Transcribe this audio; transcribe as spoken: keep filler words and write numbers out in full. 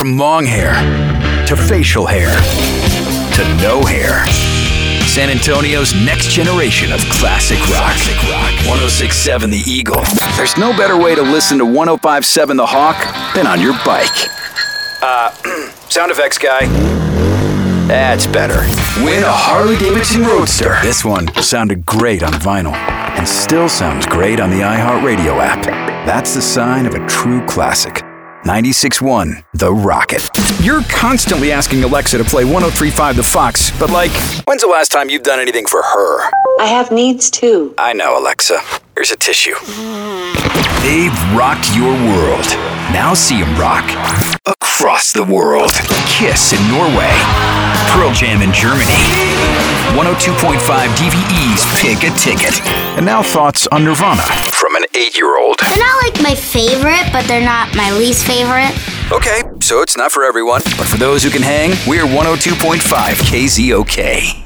From long hair to facial hair to no hair. San Antonio's next generation of classic rock. one oh six point seven The Eagle. There's no better way to listen to one oh five point seven The Hawk than on your bike. Uh, sound effects guy. That's better. Win a Harley-Davidson Roadster. This one sounded great on vinyl and still sounds great on the iHeartRadio app. That's the sign of a true classic. ninety-six point one The Rocket. You're constantly asking Alexa to play one oh three point five The Fox, but like, when's the last time you've done anything for her? I have needs too. I know, Alexa. Here's a tissue. They've rocked your world. Now see them rock across the world. Kiss in Norway. Pearl Jam in Germany. one oh two point five D V E's Pick a Ticket. And now thoughts on Nirvana from an eight-year-old. They're not like my favorite, but they're not my least favorite. Okay, so it's not for everyone. But for those who can hang, we're one oh two point five K Z O K.